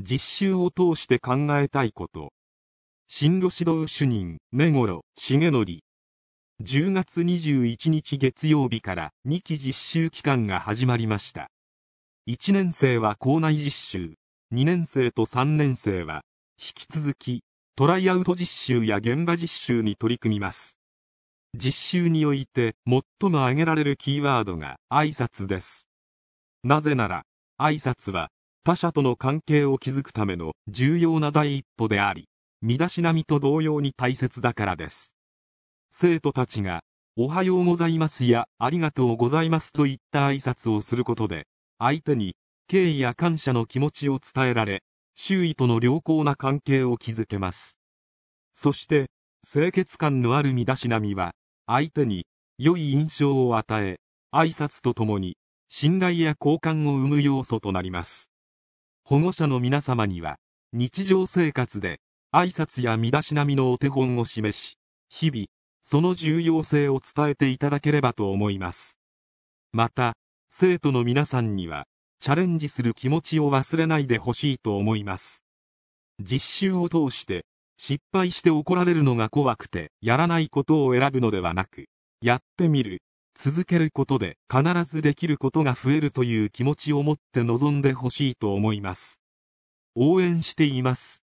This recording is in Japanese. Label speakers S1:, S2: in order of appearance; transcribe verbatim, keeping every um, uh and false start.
S1: 実習を通して考えたいこと。進路指導主任根頃重則。じゅうがつにじゅういちにち月曜日からにき実習期間が始まりました。いちねん生は校内実習、にねん生とさんねん生は引き続きトライアウト実習や現場実習に取り組みます。実習において最も挙げられるキーワードが挨拶です。なぜなら挨拶は他者との関係を築くための重要な第一歩であり、身だしなみと同様に大切だからです。生徒たちがおはようございますやありがとうございますといった挨拶をすることで、相手に敬意や感謝の気持ちを伝えられ、周囲との良好な関係を築けます。そして清潔感のある身だしなみは相手に良い印象を与え、挨拶とともに信頼や好感を生む要素となります。保護者の皆様には日常生活で挨拶や身だしなみのお手本を示し、日々その重要性を伝えていただければと思います。また生徒の皆さんにはチャレンジする気持ちを忘れないでほしいと思います。実習を通して失敗して怒られるのが怖くてやらないことを選ぶのではなく、やってみる、続けることで必ずできることが増えるという気持ちを持って臨んでほしいと思います。応援しています。